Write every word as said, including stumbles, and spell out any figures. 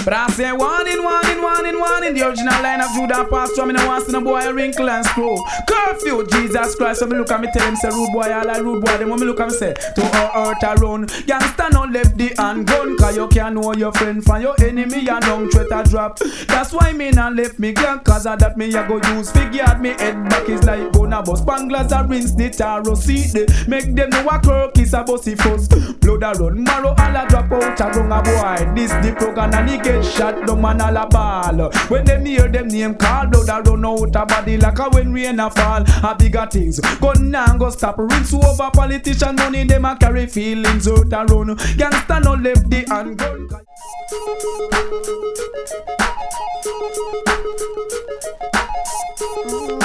But I say warning, warning, warning, warning. The original line of Judah Pastor, me no want see no boy a wrinkle and screw. Curfew, Jesus Christ. So me look at me tell him say rude boy, all like rude boy. Then when me look at me say to her earth around. Gangsta no left the handgun, cause you can't know your friend from your enemy and don't try to drop. That's why me not left me gun, cause of that me a go use figure at me head back is like gonna bust. Spanglers a rinse the taro seat they make them know a kirk is a bossy fuss. Blood a run, marrow all a drop out a rung a boy. This the program and he get shot down man all a ball. When them hear them name call, blood a run out a body like a when rain a fall. A bigger things, gun now go stop. Rinse over politician money, them a carry feelings out a run. Gangsta no left the handgun. Mm.